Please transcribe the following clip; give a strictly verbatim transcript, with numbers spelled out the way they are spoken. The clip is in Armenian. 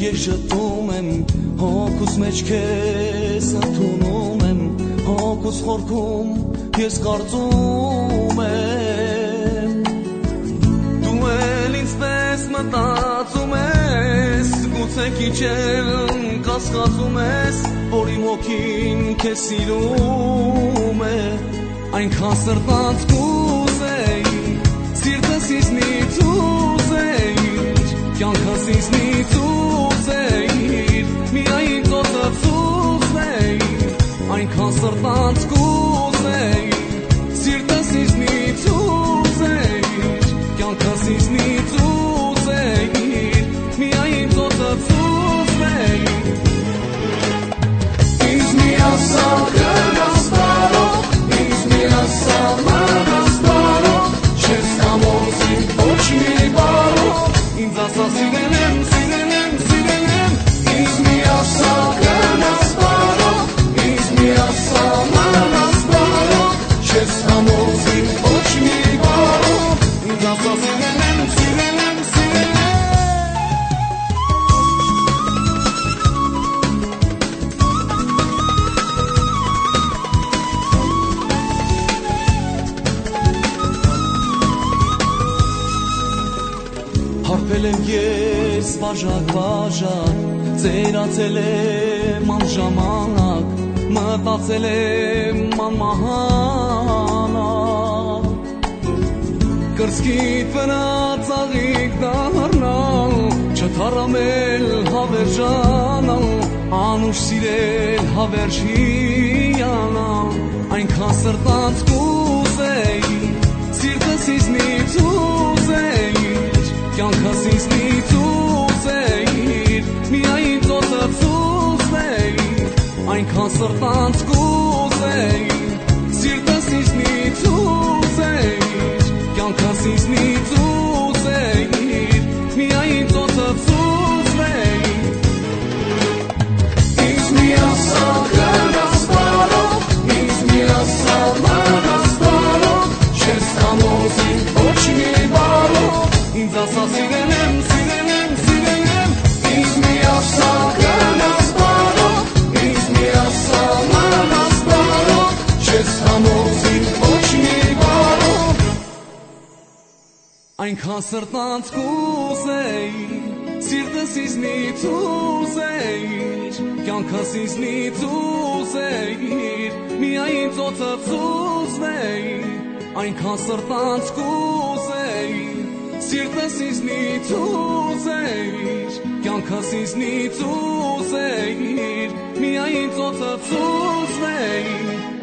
ես շտում եմ, հոգուս մեջ քեզ ընդունում եմ, հոգուս խորքում ես կարծում եմ, դու էլ ինձպես մտածում ես, գուցե քիչ էլ կասկածում ես, որ իմ հոգին քեզ սիրում է, այնքան սրտանց կուզեի, սիրտս ինձնից ուզեիր, կյանքս ինձնից ուզեիր, միայն ծոցս ուզեիր, այնքան սրտանց կուզեի, սիրտս ինձնից ուզեիր, կյանքս ինձնից ուզեիր, միայն ծոցս ուզեիր, ինձ միասալ գնաս բարով, ինձ միասալ մնաս բարով, չես համոզի ոչ մի բարով, ինձ ասա սիրել եմ, սիրել եմ, սիրել եմ, ինձ միասալ գնաս բարով, ինձ միասալ մնաս բարով, չես համոզի ոչ մի բարով, ինձ ասա սիրել եմ, սիրել եմ, սիրել եմ, Հարբել եմ ես բաժակ-բաժակ, ծերացել եմ անժամանակ, մտածել եմ անմահանակ, կրծքիդ վրա ծաղիկ դառնալ, չթարամել հավերժանալ, անուշ սիրել հավերժ հիանալ, այնքան սրտանց կուզեի, սիրտս ինձնից ուզեիր, կյանքս ինձնից ուզեիր, միայն ծոցս ուզեիր, այնքան սրտանց կուզեիր, սիրտս ինձնից ուզեիր, կյանքս ինձնից ուզեիր, միայն ծոցս ուզեիր, ինձ միասալ գնաս բարով, ինձ միասալ մնաս բարով, չես համոզի ոչ մի բարով, ինձ ասա սիրել եմ, սիրել եմ, սիրել եմ, ինձ միասալ գնաս բարով, ինձ միասալ մնաս բարով, չես համոզի ոչ մի բարով, այնքան սրտանց կուզեի, սիրտս ինձնից ուզեիր, կյանքս ինձնից ուզեիր, միայն ծոցս ուզեիր, այնքան սրտանց կուզեի, սիրտս ինձնից ուզեիր, կյանքս ինձնից ուզեիր, միայն ծոցս ուզեիր,